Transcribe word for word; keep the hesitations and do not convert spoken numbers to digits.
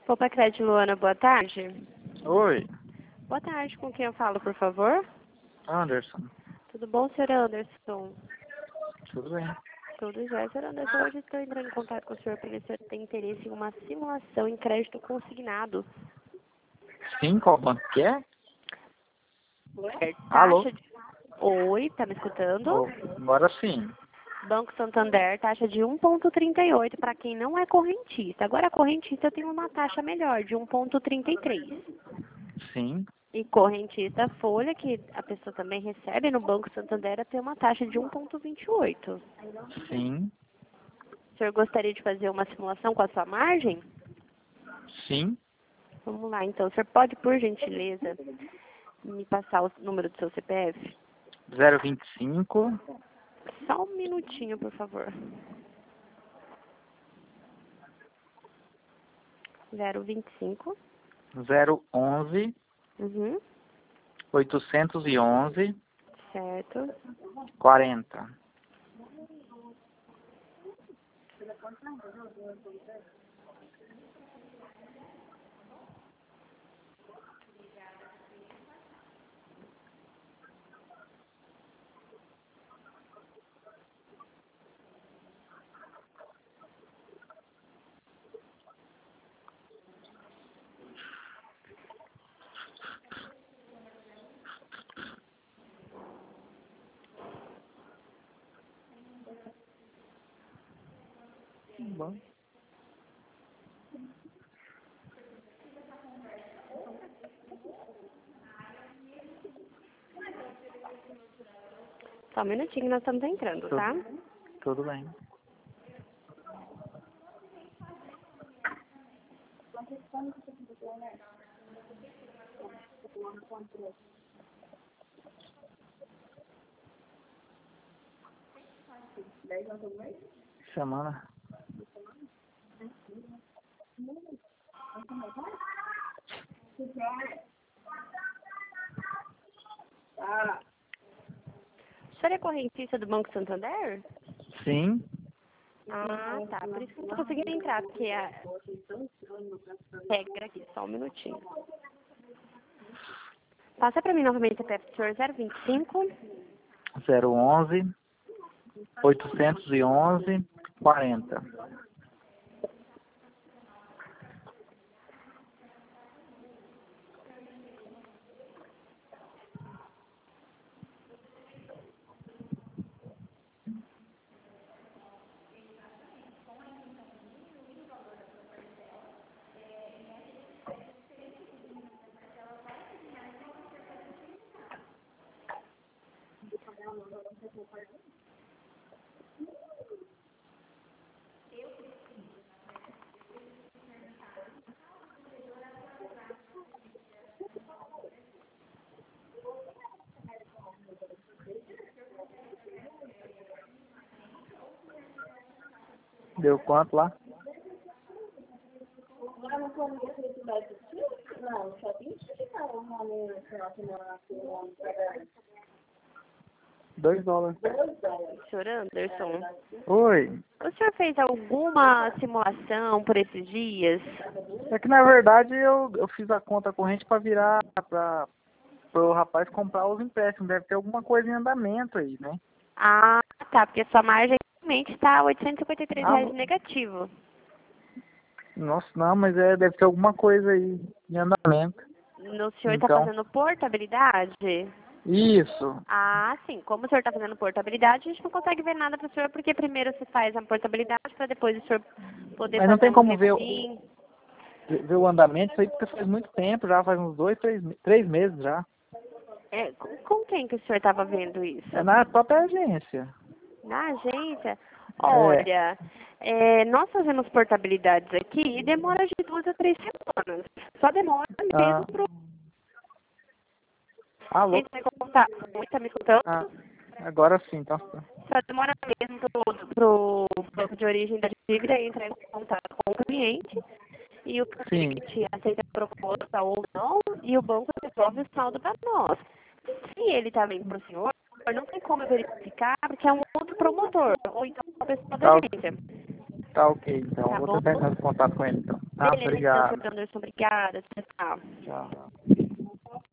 Copa Crédito Luana, boa tarde. Oi, Boa tarde, com quem eu falo, por favor? Anderson. Tudo bom, senhor Anderson? Tudo bem? Tudo já, senhor Anderson. Hoje estou entrando em contato com o senhor porque o senhor tem interesse em uma simulação em crédito consignado. Sim, qual banco que é? É, Alô? taxa de... Oi, tá me escutando? Oh, agora sim. Banco Santander, taxa de um vírgula trinta e oito para quem não é correntista. Agora, a correntista tem uma taxa melhor, de um vírgula trinta e três. Sim, E correntista Folha, que a pessoa também recebe no Banco Santander, tem uma taxa de um vírgula vinte e oito. sim, O senhor gostaria de fazer uma simulação com a sua margem? sim. Vamos lá, então. O senhor pode, por gentileza, me passar o número do seu C P F? zero vinte e cinco, Só um minutinho, por favor. zero vinte e cinco. zero onze, Uhum. oitocentos e onze, Certo. quarenta. Bom. Só um minutinho, nós estamos entrando, Tudo, tá? tudo bem. Semana. O senhor é correntista do Banco Santander? Sim, Ah, tá. Por isso que eu não tô conseguindo entrar, porque a regra aqui, só um minutinho. Passa pra mim novamente o C P F do senhor, zero vinte e cinco. zero onze, oitocentos e onze, quarenta. Deu quanto lá? Dois dólares. Senhor Anderson, Oi. o senhor fez alguma simulação por esses dias? É que na verdade eu, eu fiz a conta corrente para virar para o rapaz comprar os empréstimos. Deve ter alguma coisa em andamento aí, né? Ah, tá, porque sua margem realmente está oitocentos e cinquenta e três Ah, reais negativo. nossa, não, mas é, deve ter alguma coisa aí em andamento. O senhor está Então, fazendo portabilidade? isso. Ah, sim. Como o senhor está fazendo portabilidade, a gente não consegue ver nada para o senhor, porque primeiro você faz a portabilidade para depois o senhor poder Mas não fazer tem um como ver, o- refim. ver o andamento, isso aí porque faz muito tempo, já faz uns dois, três, me- três meses já. É, com com quem que o senhor estava vendo isso? É na própria agência. Na agência? É. Olha, é, nós fazemos portabilidades aqui e demora de duas a três semanas. Só demora Ah, mesmo para alô? entrar em contato. Está me escutando? Ah, agora sim, então. Só demora mesmo para o banco de origem da dívida entrar em contato com o cliente e o Sim. cliente aceita a proposta ou não e o banco devolve o saldo para nós. Se ele está bem para o senhor, não tem como eu verificar porque é um outro promotor ou então uma pessoa da Tá, agência. tá Tá ok, então. Tá Vou bom? tentar entrar em contato com ele, então. Tá, Beleza, obrigado. então, seu Anderson, obrigada. Tchau, tchau. Tchau.